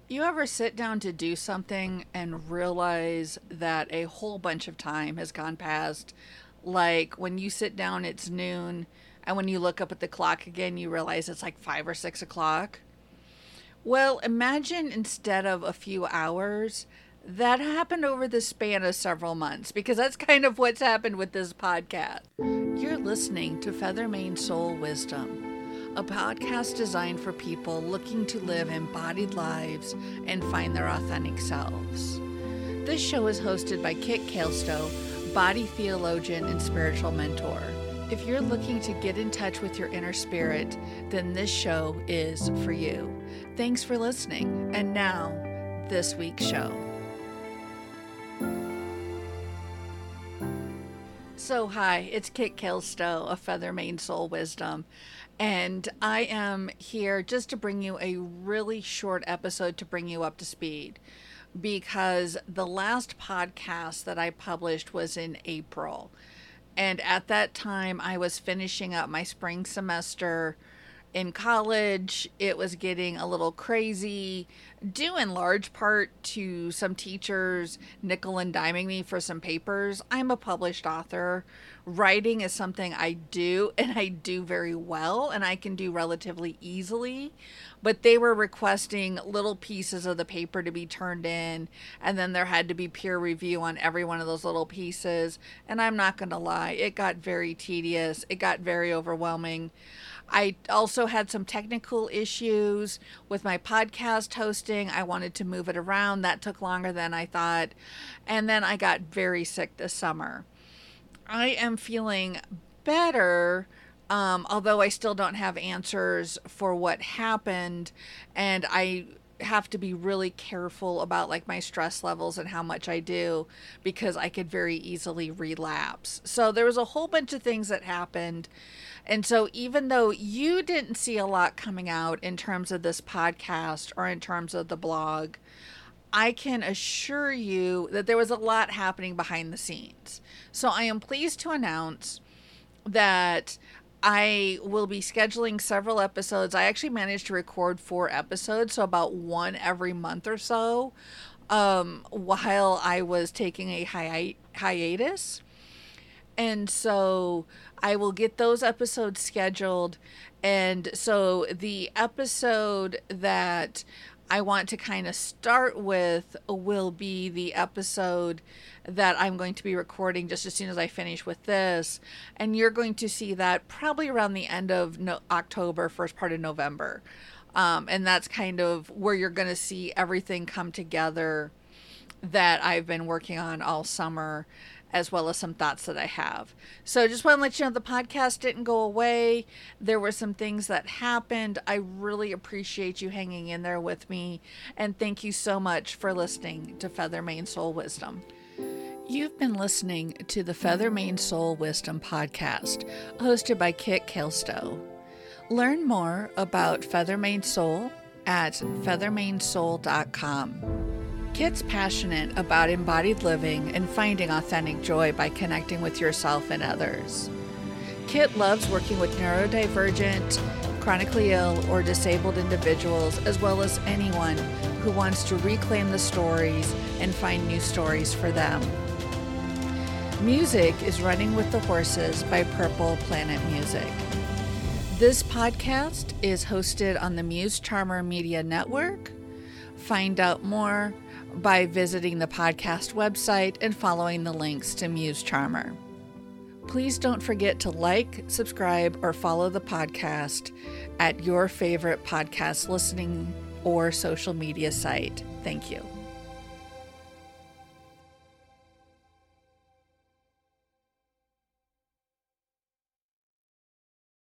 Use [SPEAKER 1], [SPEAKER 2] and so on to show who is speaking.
[SPEAKER 1] You ever sit down to do something and realize that a whole bunch of time has gone past? Like when you sit down, it's noon, and when you look up at the clock again, you realize it's like 5 or 6 o'clock. Well, imagine instead of a few hours, that happened over the span of several months, because that's kind of what's happened with this podcast. You're listening to Feathermane Soul Wisdom, a podcast designed for people looking to live embodied lives and find their authentic selves. This show is hosted by Kit Kaelstow, body theologian and spiritual mentor. If you're looking to get in touch with your inner spirit, then this show is for you. Thanks for listening. And now, this week's show. So hi, it's Kit Kaelstow of Feathermane Soul Wisdom, and I am here just to bring you a really short episode to bring you up to speed, because the last podcast that I published was in April, and at that time I was finishing up my spring semester in college. It was getting a little crazy, due in large part to some teachers nickel and diming me for some papers. I'm a published author. Writing is something I do, and I do very well, and I can do relatively easily. But they were requesting little pieces of the paper to be turned in, and then there had to be peer review on every one of those little pieces. And I'm not going to lie, it got very tedious. It got very overwhelming. I also had some technical issues with my podcast hosting. I wanted to move it around. That took longer than I thought. And then I got very sick this summer. I am feeling better, although I still don't have answers for what happened. And I have to be really careful about like my stress levels and how much I do, because I could very easily relapse. So there was a whole bunch of things that happened. And so even though you didn't see a lot coming out in terms of this podcast or in terms of the blog, I can assure you that there was a lot happening behind the scenes. So I am pleased to announce that I will be scheduling several episodes. I actually managed to record 4 episodes, so about one every month or so, while I was taking a hiatus. And so I will get those episodes scheduled. And so the episode that I want to kind of start with will be the episode that I'm going to be recording just as soon as I finish with this. And you're going to see that probably around the end of October, first part of November. And that's kind of where you're going to see everything come together that I've been working on all summer, as well as some thoughts that I have. So just want to let you know the podcast didn't go away. There were some things that happened. I really appreciate you hanging in there with me. And thank you so much for listening to Feathermane Soul Wisdom. You've been listening to the Feathermane Soul Wisdom podcast, hosted by Kit Kaelstow. Learn more about Feathermane Soul at feathermanesoul.com. Kit's passionate about embodied living and finding authentic joy by connecting with yourself and others. Kit loves working with neurodivergent, chronically ill, or disabled individuals, as well as anyone who wants to reclaim the stories and find new stories for them. Music is Running with the Horses by Purple Planet Music. This podcast is hosted on the Muse Charmer Media Network. Find out more by visiting the podcast website and following the links to Muse Charmer. Please don't forget to like, subscribe, or follow the podcast at your favorite podcast listening or social media site. Thank you.